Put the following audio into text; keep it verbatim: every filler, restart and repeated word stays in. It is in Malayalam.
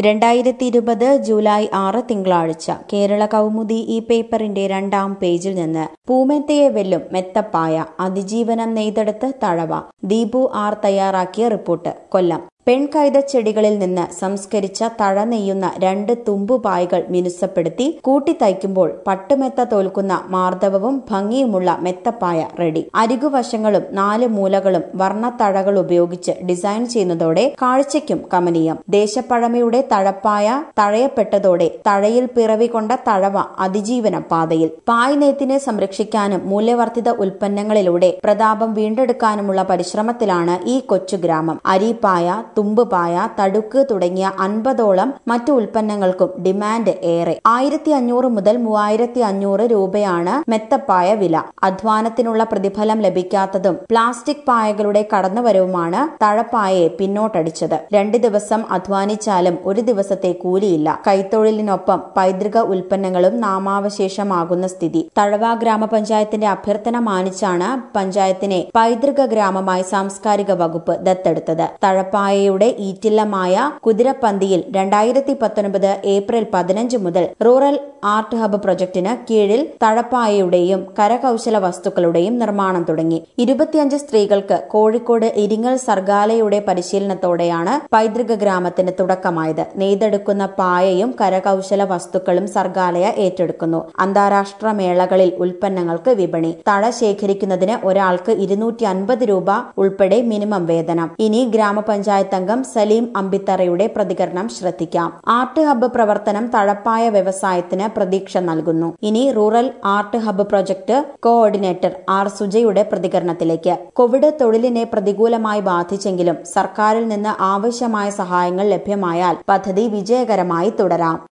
രണ്ടായിരത്തി ഇരുപത് ജൂലൈ ആറ് തിങ്കളാഴ്ച കേരള കൗമുദി ഈ പേപ്പറിന്റെ രണ്ടാം പേജിൽ നിന്ന് പൂമെത്തയെ വെല്ലും മെത്തപ്പായ അതിജീവനം നെയ്തെടുത്ത് തഴവ. ദീപു ആർ തയ്യാറാക്കിയ റിപ്പോർട്ട്. കൊല്ലം. പെൺകൈതച്ചെടികളിൽ നിന്ന് സംസ്കരിച്ച തഴ നെയ്യുന്ന രണ്ട് തുമ്പുപായകൾ മിനുസപ്പെടുത്തി കൂട്ടിത്തയ്ക്കുമ്പോൾ പട്ടുമെത്ത തോൽക്കുന്ന മാർദ്ദവവും ഭംഗിയുമുള്ള മെത്തപ്പായ റെഡി. അരികുവശങ്ങളും നാല് മൂലകളും വർണ്ണത്തഴകൾ ഉപയോഗിച്ച് ഡിസൈൻ ചെയ്യുന്നതോടെ കാഴ്ചയ്ക്കും കമനീയം. ദേശപ്പഴമയുടെ തഴപ്പായ തഴയപ്പെട്ടതോടെ തഴയിൽ പിറവി കൊണ്ട തഴവ അതിജീവന പാതയിൽ. പായ് നെയ്ത്തിനെ സംരക്ഷിക്കാനും മൂല്യവർദ്ധിത ഉൽപ്പന്നങ്ങളിലൂടെ പ്രതാപം വീണ്ടെടുക്കാനുമുള്ള പരിശ്രമത്തിലാണ് ഈ കൊച്ചു ഗ്രാമം. അരിപ്പായ, തുമ്പുപായ, തടുക്ക് തുടങ്ങിയ അൻപതോളം മറ്റു ഉൽപ്പന്നങ്ങൾക്കും ഡിമാൻഡ് ഏറെ. ആയിരത്തി അഞ്ഞൂറ് മുതൽ മൂവായിരത്തി അഞ്ഞൂറ് രൂപയാണ് മെത്തപ്പായ വില. അധ്വാനത്തിനുള്ള പ്രതിഫലം ലഭിക്കാത്തതും പ്ലാസ്റ്റിക് പായകളുടെ കടന്നുവരവുമാണ് തഴപ്പായയെ പിന്നോട്ടടിച്ചത്. രണ്ട് ദിവസം അധ്വാനിച്ചാലും ഒരു ദിവസത്തെ കൂലിയില്ല. കൈത്തൊഴിലിനൊപ്പം പൈതൃക ഉൽപ്പന്നങ്ങളും നാമാവശേഷമാകുന്ന സ്ഥിതി. തഴവ ഗ്രാമപഞ്ചായത്തിന്റെ അഭ്യർത്ഥന മാനിച്ചാണ് പഞ്ചായത്തിനെ പൈതൃക ഗ്രാമമായി സാംസ്കാരിക വകുപ്പ് ദത്തെടുത്തത്. തഴപ്പായ യുടെ ഈറ്റില്ലമായ കുതിരപ്പന്തിയിൽ രണ്ടായിരത്തി പത്തൊൻപത് ഏപ്രിൽ പതിനഞ്ച് മുതൽ റൂറൽ ആർട്ട് ഹബ്ബ് പ്രൊജക്ടിന് കീഴിൽ തഴപ്പായയുടെയും കരകൌശല വസ്തുക്കളുടെയും നിർമ്മാണം തുടങ്ങി. ഇരുപത്തിയഞ്ച് സ്ത്രീകൾക്ക് കോഴിക്കോട് ഇരിങ്ങൽ സർഗാലയുടെ പരിശീലനത്തോടെയാണ് പൈതൃക ഗ്രാമത്തിന് തുടക്കമായത്. നെയ്തെടുക്കുന്ന പായയും കരകൌശല വസ്തുക്കളും സർഗാലയ ഏറ്റെടുക്കുന്നു. അന്താരാഷ്ട്ര മേളകളിൽ ഉൽപ്പന്നങ്ങൾക്ക് വിപണി. തഴ ശേഖരിക്കുന്നതിന് ഒരാൾക്ക് ഇരുന്നൂറ്റി അൻപത് രൂപ ഉൾപ്പെടെ മിനിമം വേതനം. ഇനി ഗ്രാമപഞ്ചായത്ത് അംഗം സലീം അമ്പിത്തറയുടെ പ്രതികരണം ശ്രദ്ധിക്കാം. ആർട്ട് ഹബ്ബ് പ്രവർത്തനം തഴപ്പായ വ്യവസായത്തിന് പ്രതീക്ഷ നൽകുന്നു. ഇനി rural art hub project coordinator R സുജയുടെ പ്രതികരണത്തിലേക്ക്. കോവിഡ് തൊഴിലിനെ പ്രതികൂലമായി ബാധിച്ചെങ്കിലും സർക്കാരിൽ നിന്ന് ആവശ്യമായ സഹായങ്ങൾ ലഭ്യമായാൽ പദ്ധതി വിജയകരമായി തുടരാം.